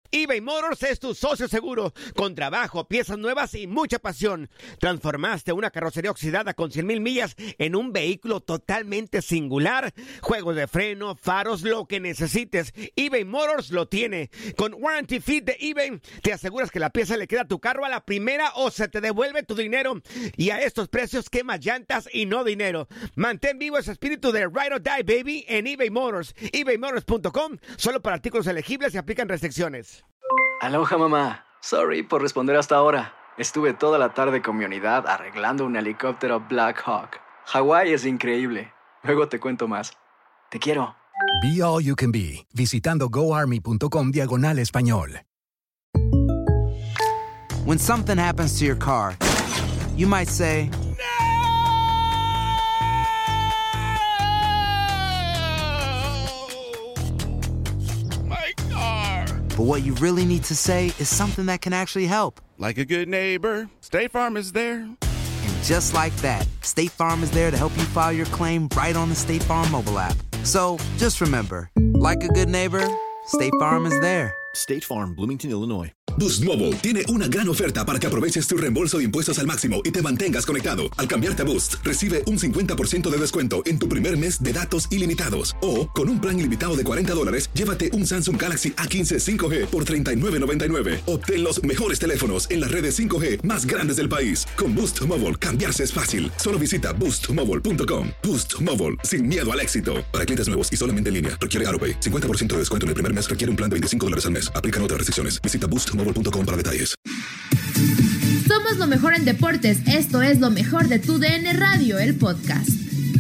eBay Motors es tu socio seguro. Con trabajo, piezas nuevas y mucha pasión. Transformaste una carrocería oxidada con 100,000 millas en un vehículo totalmente singular. Juegos de freno, faros, lo que necesites, eBay Motors lo tiene. Con Warranty Fit de eBay, te aseguras que la pieza le queda a tu carro a la primera o se te devuelve tu dinero. Y a estos precios, quemas llantas y no dinero. Mantén vivo ese espíritu de Ride or Die, baby, en eBay Motors. ebaymotors.com. Solo para artículos elegibles y aplican restricciones. Aloha, mamá. Sorry por responder hasta ahora. Estuve toda la tarde con mi unidad arreglando un helicóptero Black Hawk. Hawái es increíble. Luego te cuento más. Te quiero. Be All You Can Be, visitando goarmy.com/español. When something happens to your car, you might say, but what you really need to say is something that can actually help. Like a good neighbor, State Farm is there. And just like that, State Farm is there to help you file your claim right on the State Farm mobile app. So just remember, like a good neighbor, State Farm is there. State Farm, Bloomington, Illinois. Boost Mobile tiene una gran oferta para que aproveches tu reembolso de impuestos al máximo y te mantengas conectado. Al cambiarte a Boost, recibe un 50% de descuento en tu primer mes de datos ilimitados. O, con un plan ilimitado de $40, llévate un Samsung Galaxy A15 5G por $39.99. Obtén los mejores teléfonos en las redes 5G más grandes del país. Con Boost Mobile, cambiarse es fácil. Solo visita boostmobile.com. Boost Mobile, sin miedo al éxito. Para clientes nuevos y solamente en línea, requiere AutoPay. 50% de descuento en el primer mes requiere un plan de $25 al mes. Aplican otras restricciones. Visita boostmobile.com para detalles. Somos lo mejor en deportes. Esto es lo mejor de tu DN Radio, el podcast.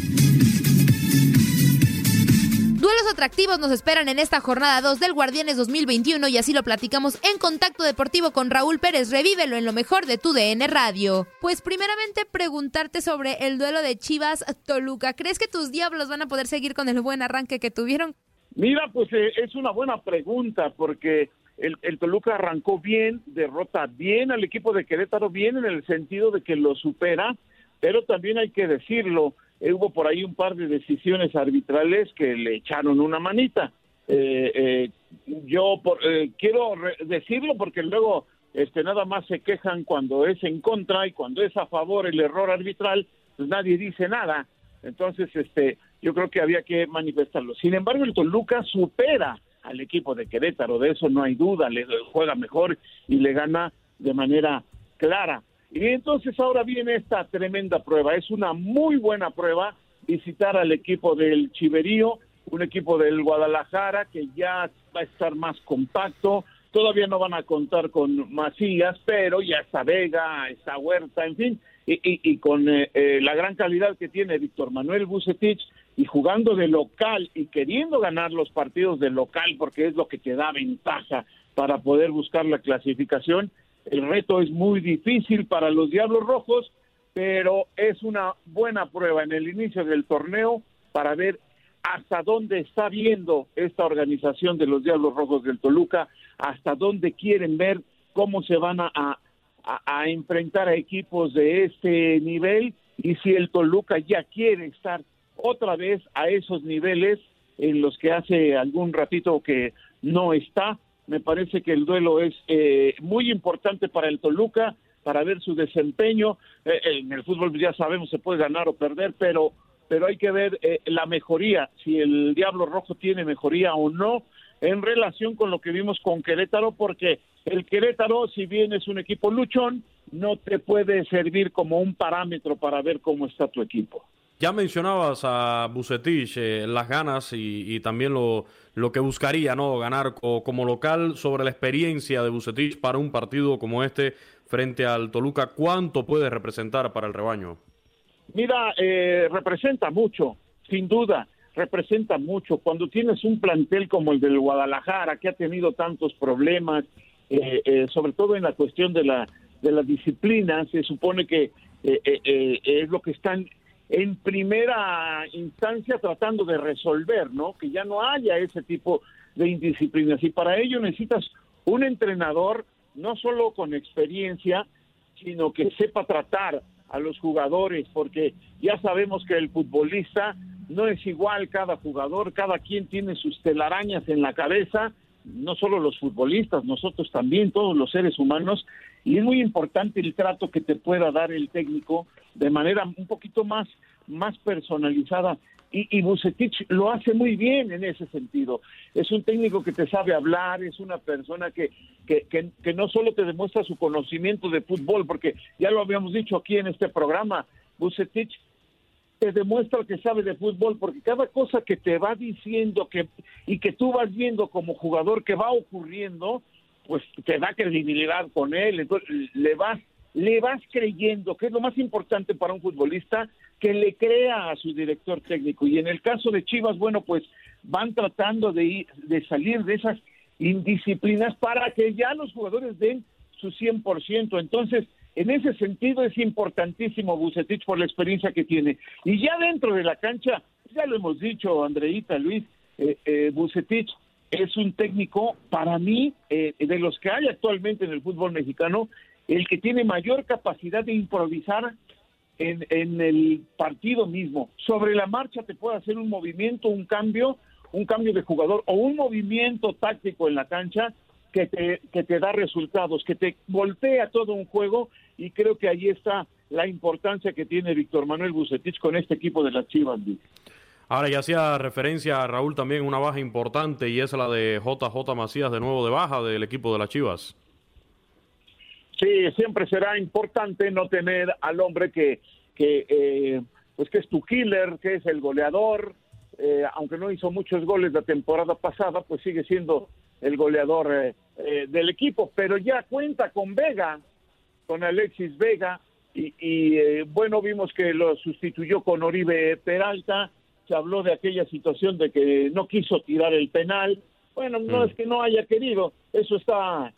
Duelos atractivos nos esperan en esta jornada 2 del Guardianes 2021 y así lo platicamos en Contacto Deportivo con Raúl Pérez. Revívelo en lo mejor de tu DN Radio. Pues primeramente preguntarte sobre el duelo de Chivas-Toluca. ¿Crees que tus Diablos van a poder seguir con el buen arranque que tuvieron? Mira, pues es una buena pregunta porque el Toluca arrancó bien, derrota bien al equipo de Querétaro, bien en el sentido de que lo supera, pero también hay que decirlo, hubo por ahí un par de decisiones arbitrales que le echaron una manita. Yo quiero decirlo porque luego nada más se quejan cuando es en contra y cuando es a favor el error arbitral, pues nadie dice nada. Entonces, yo creo que había que manifestarlo. Sin embargo, el Toluca supera al equipo de Querétaro, de eso no hay duda, le juega mejor y le gana de manera clara. Y entonces ahora viene esta tremenda prueba, es una muy buena prueba visitar al equipo del Chiverío, un equipo del Guadalajara que ya va a estar más compacto, todavía no van a contar con Macías, pero ya está Vega, está Huerta, en fin, y con la gran calidad que tiene Víctor Manuel Vucetich, y jugando de local y queriendo ganar los partidos de local porque es lo que te da ventaja para poder buscar la clasificación. El reto es muy difícil para los Diablos Rojos, pero es una buena prueba en el inicio del torneo para ver hasta dónde está viendo esta organización de los Diablos Rojos del Toluca, hasta dónde quieren ver cómo se van a enfrentar a equipos de este nivel y si el Toluca ya quiere estar otra vez a esos niveles en los que hace algún ratito que no está. Me parece que el duelo es muy importante para el Toluca, para ver su desempeño. En el fútbol ya sabemos se puede ganar o perder, pero hay que ver la mejoría, si el Diablo Rojo tiene mejoría o no en relación con lo que vimos con Querétaro, porque el Querétaro, si bien es un equipo luchón, no te puede servir como un parámetro para ver cómo está tu equipo. Ya mencionabas a Vucetich, las ganas y también lo que buscaría, ¿no? Ganar como local. Sobre la experiencia de Vucetich para un partido como este frente al Toluca, ¿cuánto puede representar para el rebaño? Mira, representa mucho, sin duda, representa mucho. Cuando tienes un plantel como el del Guadalajara, que ha tenido tantos problemas, sobre todo en la cuestión de la disciplina, se supone que es lo que están en primera instancia tratando de resolver, ¿no? Que ya no haya ese tipo de indisciplinas. Y para ello necesitas un entrenador no solo con experiencia, sino que sepa tratar a los jugadores, porque ya sabemos que el futbolista no es igual cada jugador, cada quien tiene sus telarañas en la cabeza no solo los futbolistas, nosotros también, todos los seres humanos, y es muy importante el trato que te pueda dar el técnico de manera un poquito más personalizada, y Vucetich lo hace muy bien en ese sentido. Es un técnico que te sabe hablar, es una persona que no solo te demuestra su conocimiento de fútbol, porque ya lo habíamos dicho aquí en este programa, Vucetich te demuestra que sabe de fútbol, porque cada cosa que te va diciendo y que tú vas viendo como jugador que va ocurriendo, pues te da credibilidad con él. Entonces le vas creyendo, que es lo más importante para un futbolista, que le crea a su director técnico. Y en el caso de Chivas, bueno, pues van tratando de salir de esas indisciplinas para que ya los jugadores den su 100%. Entonces, en ese sentido es importantísimo Vucetich por la experiencia que tiene. Y ya dentro de la cancha, ya lo hemos dicho, Andreita, Luis, Vucetich es un técnico, para mí, de los que hay actualmente en el fútbol mexicano, el que tiene mayor capacidad de improvisar en el partido mismo. Sobre la marcha te puede hacer un movimiento, un cambio de jugador o un movimiento táctico en la cancha que te da resultados, que te voltea todo un juego, y creo que ahí está la importancia que tiene Víctor Manuel Vucetich con este equipo de las Chivas. Ahora, ya hacía referencia a Raúl también una baja importante, y es la de JJ Macías, de nuevo de baja del equipo de las Chivas. Sí, siempre será importante no tener al hombre que es tu killer, que es el goleador, aunque no hizo muchos goles la temporada pasada, pues sigue siendo el goleador del equipo, pero ya cuenta con Vega, con Alexis Vega, y bueno, vimos que lo sustituyó con Oribe Peralta. Se habló de aquella situación de que no quiso tirar el penal. Bueno, no es que no haya querido, eso está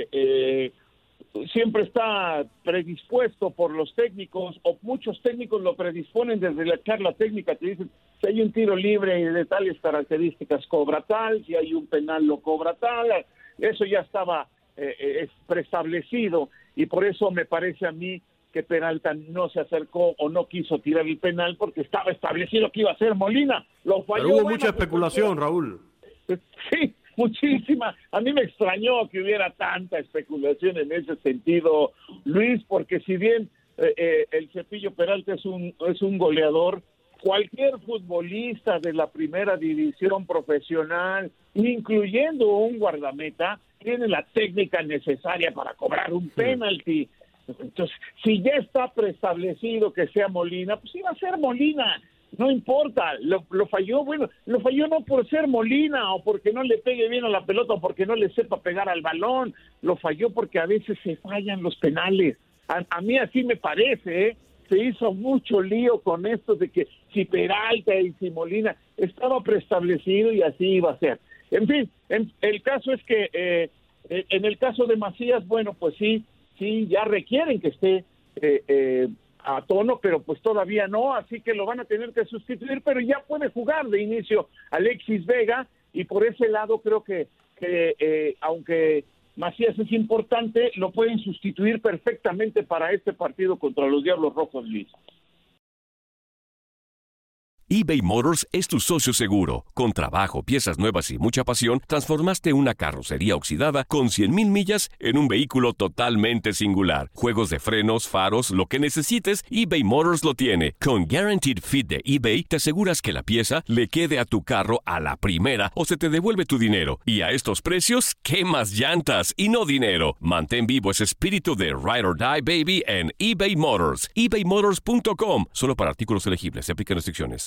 siempre está predispuesto por los técnicos, o muchos técnicos lo predisponen desde la charla técnica. Te dicen, si hay un tiro libre de tales características, cobra tal; si hay un penal, lo cobra tal. Eso ya estaba preestablecido, y por eso me parece a mí que Peralta no se acercó o no quiso tirar el penal, porque estaba establecido que iba a ser Molina. Lo falló. Pero hubo mucha especulación, Raúl. Sí, muchísima. A mí me extrañó que hubiera tanta especulación en ese sentido, Luis, porque si bien el Cepillo Peralta es un goleador, cualquier futbolista de la primera división profesional, incluyendo un guardameta, tiene la técnica necesaria para cobrar un penalti. Entonces, si ya está preestablecido que sea Molina, pues iba a ser Molina. No importa, lo falló, bueno, lo falló no por ser Molina o porque no le pegue bien a la pelota o porque no le sepa pegar al balón, lo falló porque a veces se fallan los penales. A mí así me parece, se hizo mucho lío con esto de que si Peralta y si Molina, estaba preestablecido y así iba a ser. En fin, el caso es que en el caso de Macías, bueno, pues sí, ya requieren que esté a tono, pero pues todavía no, así que lo van a tener que sustituir, pero ya puede jugar de inicio Alexis Vega, y por ese lado creo que aunque Macías es importante, lo pueden sustituir perfectamente para este partido contra los Diablos Rojos, Luis. eBay Motors es tu socio seguro. Con trabajo, piezas nuevas y mucha pasión, transformaste una carrocería oxidada con 100,000 millas en un vehículo totalmente singular. Juegos de frenos, faros, lo que necesites, eBay Motors lo tiene. Con Guaranteed Fit de eBay, te aseguras que la pieza le quede a tu carro a la primera o se te devuelve tu dinero. Y a estos precios, ¿quemas llantas y no dinero? Mantén vivo ese espíritu de Ride or Die, baby, en eBay Motors. ebaymotors.com. Solo para artículos elegibles. Se aplican restricciones.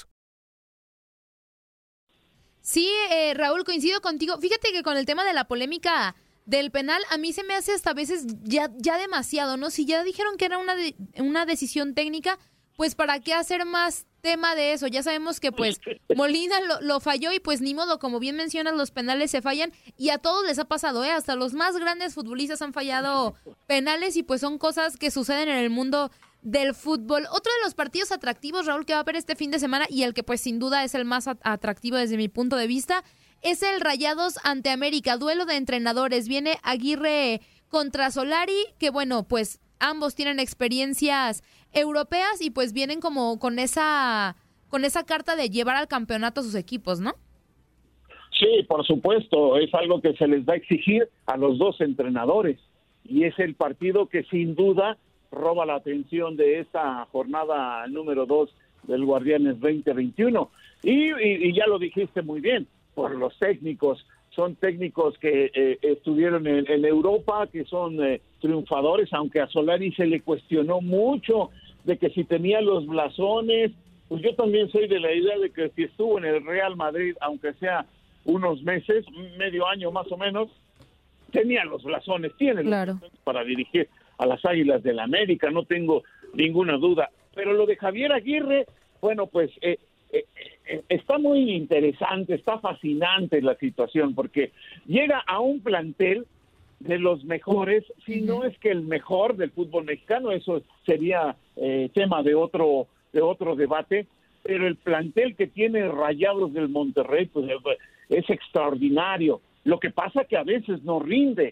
Sí, Raúl, coincido contigo. Fíjate que con el tema de la polémica del penal, a mí se me hace hasta a veces ya demasiado, ¿no? Si ya dijeron que era una decisión técnica, pues ¿para qué hacer más tema de eso? Ya sabemos que pues Molina lo falló, y pues ni modo, como bien mencionas, los penales se fallan, y a todos les ha pasado, hasta los más grandes futbolistas han fallado penales, y pues son cosas que suceden en el mundo del fútbol. Otro de los partidos atractivos, Raúl, que va a haber este fin de semana, y el que pues sin duda es el más atractivo desde mi punto de vista, es el Rayados ante América, duelo de entrenadores. Viene Aguirre contra Solari, que bueno, pues ambos tienen experiencias europeas y pues vienen como con esa carta de llevar al campeonato a sus equipos, ¿no? Sí, por supuesto, es algo que se les va a exigir a los dos entrenadores y es el partido que sin duda roba la atención de esta jornada número 2 del Guardianes 2021. Y ya lo dijiste muy bien, por los técnicos, son técnicos que estuvieron en Europa, que son triunfadores, aunque a Solari se le cuestionó mucho de que si tenía los blasones, pues yo también soy de la idea de que si estuvo en el Real Madrid, aunque sea unos meses, medio año más o menos, tenía los blasones, tiene los blasones para dirigir a las Águilas del América, no tengo ninguna duda. Pero lo de Javier Aguirre, bueno, pues está muy interesante, está fascinante la situación, porque llega a un plantel de los mejores, si no es que el mejor del fútbol mexicano, eso sería tema de otro debate, pero el plantel que tiene Rayados del Monterrey, pues es extraordinario. Lo que pasa que a veces no rinde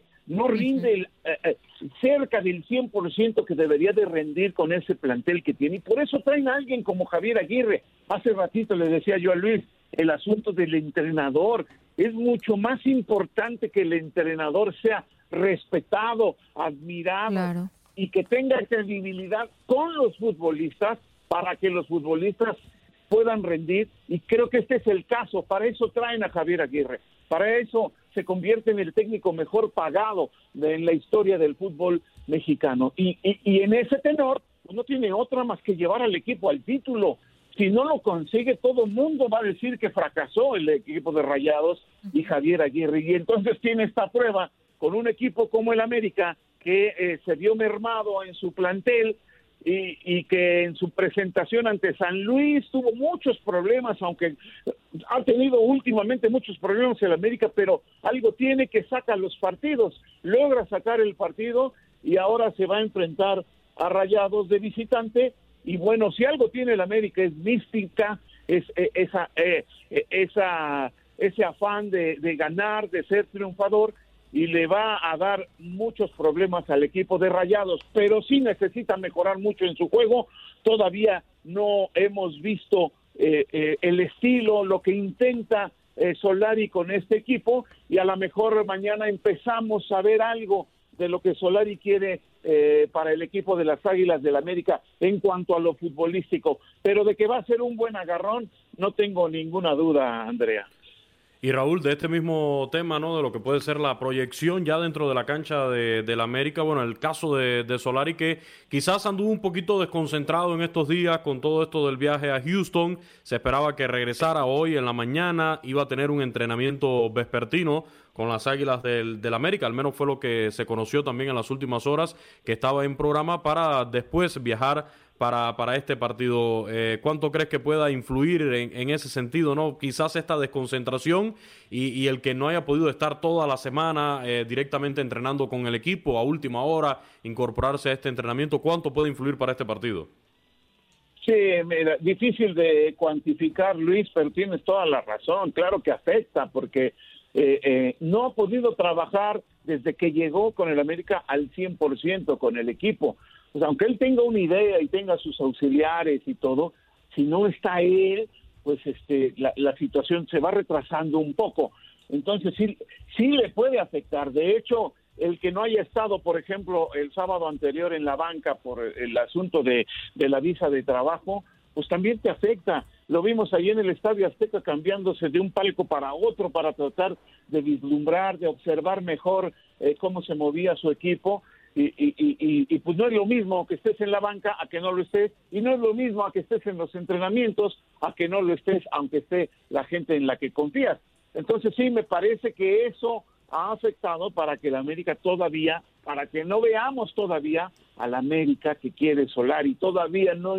cerca del 100% que debería de rendir con ese plantel que tiene, y por eso traen a alguien como Javier Aguirre. Hace ratito le decía yo a Luis, el asunto del entrenador es mucho más importante, que el entrenador sea respetado, admirado, y que tenga credibilidad con los futbolistas para que los futbolistas puedan rendir, y creo que este es el caso. Para eso traen a Javier Aguirre, para eso se convierte en el técnico mejor pagado en la historia del fútbol mexicano, y en ese tenor pues no tiene otra más que llevar al equipo al título. Si no lo consigue, todo el mundo va a decir que fracasó el equipo de Rayados y Javier Aguirre, y entonces tiene esta prueba con un equipo como el América, que se vio mermado en su plantel, y que en su presentación ante San Luis tuvo muchos problemas, aunque ha tenido últimamente muchos problemas el América, pero algo tiene, que saca los partidos, logra sacar el partido, y ahora se va a enfrentar a Rayados de visitante. Y bueno, si algo tiene el América es mística, es ese afán de ganar, de ser triunfador, y le va a dar muchos problemas al equipo de Rayados, pero sí necesita mejorar mucho en su juego. Todavía no hemos visto el estilo, lo que intenta Solari con este equipo, y a lo mejor mañana empezamos a ver algo de lo que Solari quiere para el equipo de las Águilas del América en cuanto a lo futbolístico, pero de que va a ser un buen agarrón no tengo ninguna duda, Andrea. Y Raúl, de este mismo tema, ¿no? De lo que puede ser la proyección ya dentro de la cancha de la América, bueno, el caso de Solari, que quizás anduvo un poquito desconcentrado en estos días con todo esto del viaje a Houston. Se esperaba que regresara hoy en la mañana, iba a tener un entrenamiento vespertino con las Águilas del América, al menos fue lo que se conoció también en las últimas horas, que estaba en programa para después viajar para este partido. ¿Cuánto crees que pueda influir en ese sentido, no? Quizás esta desconcentración y el que no haya podido estar toda la semana directamente entrenando con el equipo a última hora, incorporarse a este entrenamiento, ¿cuánto puede influir para este partido? Sí, mira, difícil de cuantificar, Luis, pero tienes toda la razón. Claro que afecta, porque no ha podido trabajar desde que llegó con el América al 100% con el equipo. Pues aunque él tenga una idea y tenga sus auxiliares y todo, si no está él, pues la situación se va retrasando un poco. Entonces sí le puede afectar. De hecho, el que no haya estado, por ejemplo, el sábado anterior en la banca por el asunto de la visa de trabajo, pues también te afecta. Lo vimos ahí en el Estadio Azteca cambiándose de un palco para otro para tratar de vislumbrar, de observar mejor cómo se movía su equipo. Y pues no es lo mismo que estés en la banca a que no lo estés, y no es lo mismo a que estés en los entrenamientos a que no lo estés, aunque esté la gente en la que confías. Entonces sí, me parece que eso ha afectado para que la América todavía, para que no veamos todavía a la América que quiere Solari, todavía no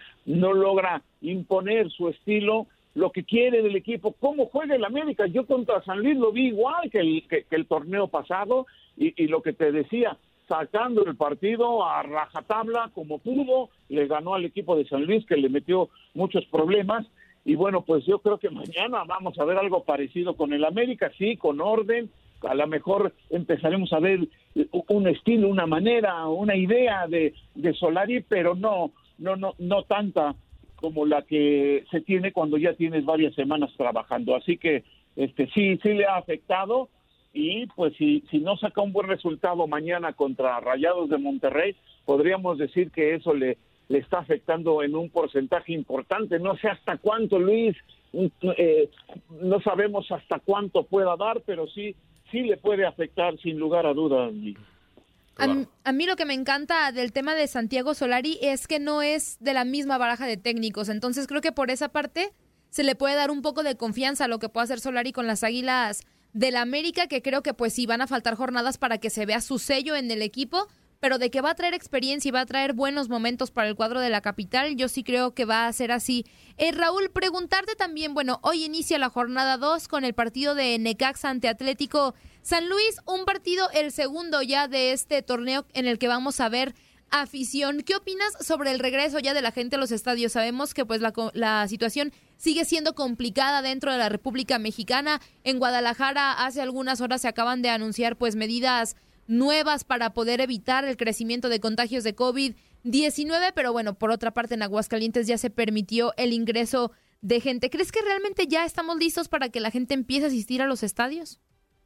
logra imponer su estilo, lo que quiere del equipo, cómo juega el América. Yo contra San Luis lo vi igual que el torneo pasado, y lo que te decía, sacando el partido a rajatabla como pudo, le ganó al equipo de San Luis, que le metió muchos problemas. Y bueno, pues yo creo que mañana vamos a ver algo parecido con el América, sí, con orden. A lo mejor empezaremos a ver un estilo, una manera, una idea de Solari, pero no tanta como la que se tiene cuando ya tienes varias semanas trabajando. Así que sí le ha afectado, y pues si no saca un buen resultado mañana contra Rayados de Monterrey, podríamos decir que eso le está afectando en un porcentaje importante. No sé hasta cuánto, Luis, no sabemos hasta cuánto pueda dar, pero sí le puede afectar sin lugar a dudas. A mí lo que me encanta del tema de Santiago Solari es que no es de la misma baraja de técnicos, entonces creo que por esa parte se le puede dar un poco de confianza a lo que pueda hacer Solari con las Águilas del América, que creo que pues sí van a faltar jornadas para que se vea su sello en el equipo, pero de que va a traer experiencia y va a traer buenos momentos para el cuadro de la capital, yo sí creo que va a ser así. Raúl, preguntarte también, bueno, hoy inicia la jornada 2 con el partido de Necaxa ante Atlético San Luis, un partido, el segundo ya de este torneo en el que vamos a ver afición. ¿Qué opinas sobre el regreso ya de la gente a los estadios? Sabemos que pues la situación sigue siendo complicada dentro de la República Mexicana. En Guadalajara hace algunas horas se acaban de anunciar pues medidas nuevas para poder evitar el crecimiento de contagios de COVID-19, pero bueno, por otra parte en Aguascalientes ya se permitió el ingreso de gente. ¿Crees que realmente ya estamos listos para que la gente empiece a asistir a los estadios?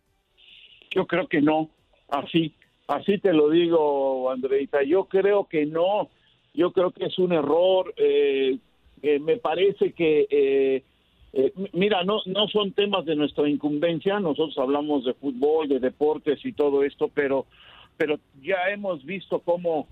Yo creo que no, así te lo digo, Andreita, yo creo que no, yo creo que es un error, me parece que, mira, no son temas de nuestra incumbencia, nosotros hablamos de fútbol, de deportes y todo esto, pero ya hemos visto cómo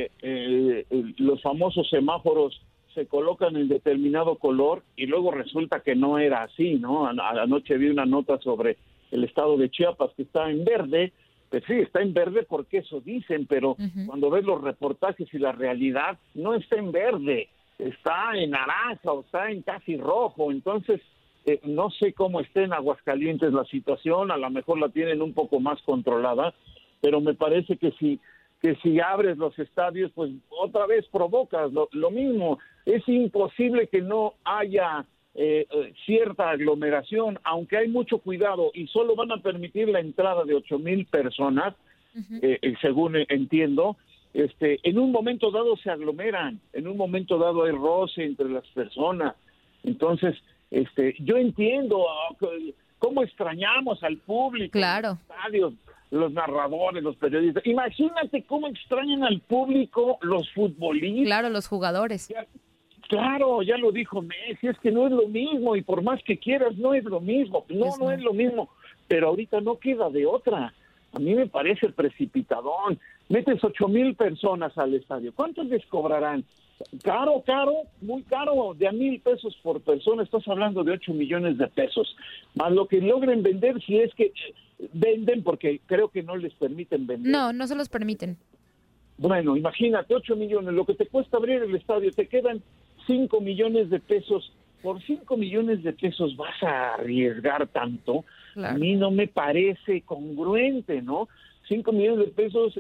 los famosos semáforos se colocan en determinado color y luego resulta que no era así, ¿no? Anoche vi una nota sobre el estado de Chiapas que está en verde. Pues sí, está en verde porque eso dicen, pero cuando ves los reportajes y la realidad, no está en verde, está en naranja o está en casi rojo. Entonces, no sé cómo esté en Aguascalientes la situación, a lo mejor la tienen un poco más controlada, pero me parece que si abres los estadios, pues otra vez provocas lo mismo. Es imposible que no haya cierta aglomeración, aunque hay mucho cuidado y solo van a permitir la entrada de 8,000 personas, según entiendo. En un momento dado se aglomeran, en un momento dado hay roce entre las personas. Entonces, yo entiendo cómo extrañamos al público, claro, los estadios, los narradores, los periodistas. Imagínate cómo extrañan al público los futbolistas. Claro, los jugadores. Claro, ya lo dijo Messi, es que no es lo mismo y por más que quieras no es lo mismo, no es lo mismo, pero ahorita no queda de otra. A mí me parece precipitadón. Metes 8,000 personas al estadio, ¿cuántos les cobrarán? Caro, muy caro, de a 1,000 pesos por persona, estás hablando de 8 millones de pesos, más lo que logren vender, si es que venden, porque creo que no les permiten vender. No se los permiten. Bueno, imagínate, 8 millones, lo que te cuesta abrir el estadio, te quedan 5 millones de pesos. Por 5 millones de pesos vas a arriesgar tanto. Claro. A mí no me parece congruente, ¿no? 5 millones de pesos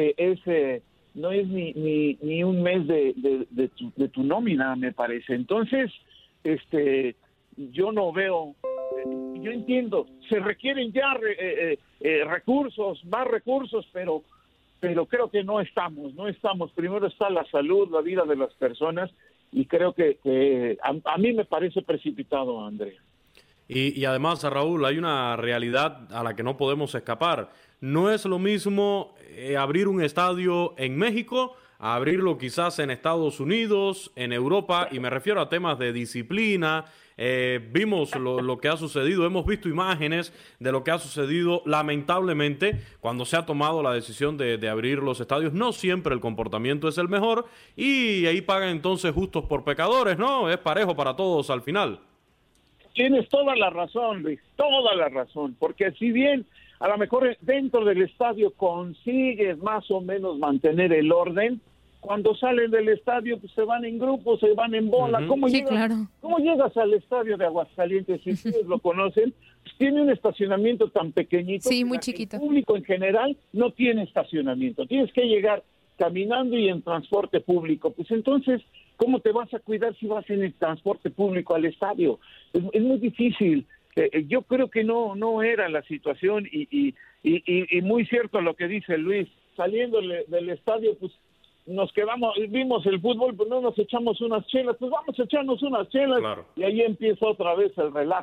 no es ni un mes de tu nómina, me parece. Entonces, yo no veo, yo entiendo, se requieren ya recursos, más recursos, pero creo que no estamos. Primero está la salud, la vida de las personas, y creo que a mí me parece precipitado, Andrea. Y además, Raúl, hay una realidad a la que no podemos escapar. No es lo mismo abrir un estadio en México a abrirlo quizás en Estados Unidos, en Europa, y me refiero a temas de disciplina. Vimos lo que ha sucedido, hemos visto imágenes de lo que ha sucedido lamentablemente cuando se ha tomado la decisión de abrir los estadios. No siempre el comportamiento es el mejor y ahí pagan entonces justos por pecadores, ¿no? Es parejo para todos al final. Tienes toda la razón, Luis, toda la razón, porque si bien a lo mejor dentro del estadio consigues más o menos mantener el orden, cuando salen del estadio pues se van en grupo, se van en bola. ¿Cómo llegas al estadio de Aguascalientes? Si ustedes lo conocen, pues tiene un estacionamiento tan pequeñito. Sí, muy chiquito. El público en general no tiene estacionamiento. Tienes que llegar caminando y en transporte público. Pues entonces, ¿cómo te vas a cuidar si vas en el transporte público al estadio? Es muy difícil. Yo creo que no era la situación y muy cierto lo que dice Luis. Saliendo del estadio, pues nos quedamos, vimos el fútbol, pues no nos echamos unas chelas, pues vamos a echarnos unas chelas. Claro. Y ahí empieza otra vez el relajo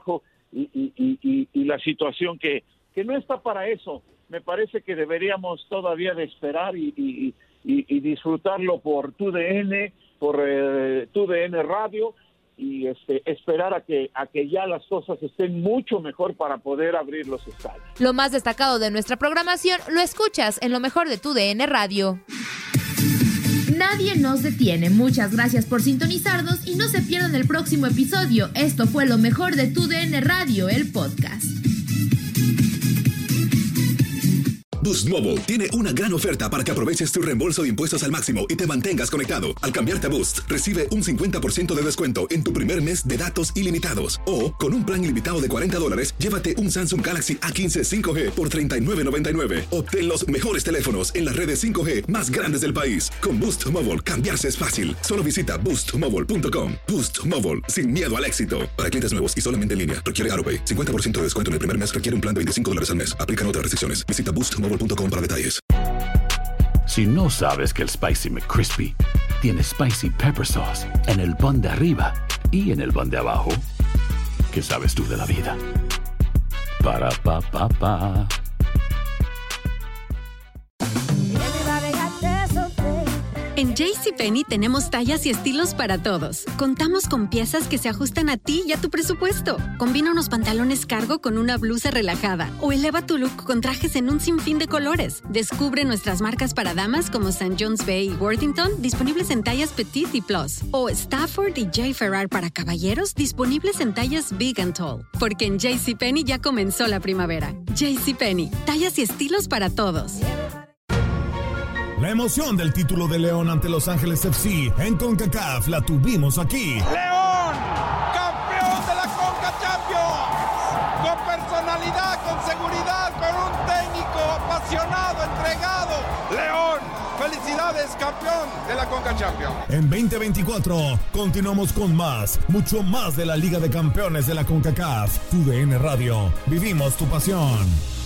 y la situación que no está para eso. Me parece que deberíamos todavía de esperar y disfrutarlo por TUDN, por TUDN Radio, y esperar a que ya las cosas estén mucho mejor para poder abrir los estadios. Lo más destacado de nuestra programación lo escuchas en lo mejor de TUDN Radio. Nadie nos detiene. Muchas gracias por sintonizarnos y no se pierdan el próximo episodio. Esto fue lo mejor de TUDN Radio, el podcast. Boost Mobile tiene una gran oferta para que aproveches tu reembolso de impuestos al máximo y te mantengas conectado. Al cambiarte a Boost, recibe un 50% de descuento en tu primer mes de datos ilimitados. O, con un plan ilimitado de $40, llévate un Samsung Galaxy A15 5G por $39.99. Obtén los mejores teléfonos en las redes 5G más grandes del país. Con Boost Mobile, cambiarse es fácil. Solo visita boostmobile.com. Boost Mobile, sin miedo al éxito. Para clientes nuevos y solamente en línea, requiere AutoPay. 50% de descuento en el primer mes requiere un plan de $25 al mes. Aplican otras restricciones. Visita boostmobile.com para detalles. Si no sabes que el Spicy McCrispy tiene Spicy Pepper Sauce en el pan de arriba y en el pan de abajo, ¿qué sabes tú de la vida? Para, pa, pa, pa. En JCPenney tenemos tallas y estilos para todos. Contamos con piezas que se ajustan a ti y a tu presupuesto. Combina unos pantalones cargo con una blusa relajada o eleva tu look con trajes en un sinfín de colores. Descubre nuestras marcas para damas como St. John's Bay y Worthington, disponibles en tallas Petite y Plus. O Stafford y J. Ferrar para caballeros, disponibles en tallas Big and Tall. Porque en JCPenney ya comenzó la primavera. JCPenney, tallas y estilos para todos. La emoción del título de León ante Los Ángeles FC en CONCACAF la tuvimos aquí. ¡León! ¡Campeón de la Conca Champions! Con personalidad, con seguridad, con un técnico apasionado, entregado. ¡León! ¡Felicidades, campeón de la Conca Champions! En 2024 continuamos con más, mucho más de la Liga de Campeones de la CONCACAF. TUDN Radio. Vivimos tu pasión.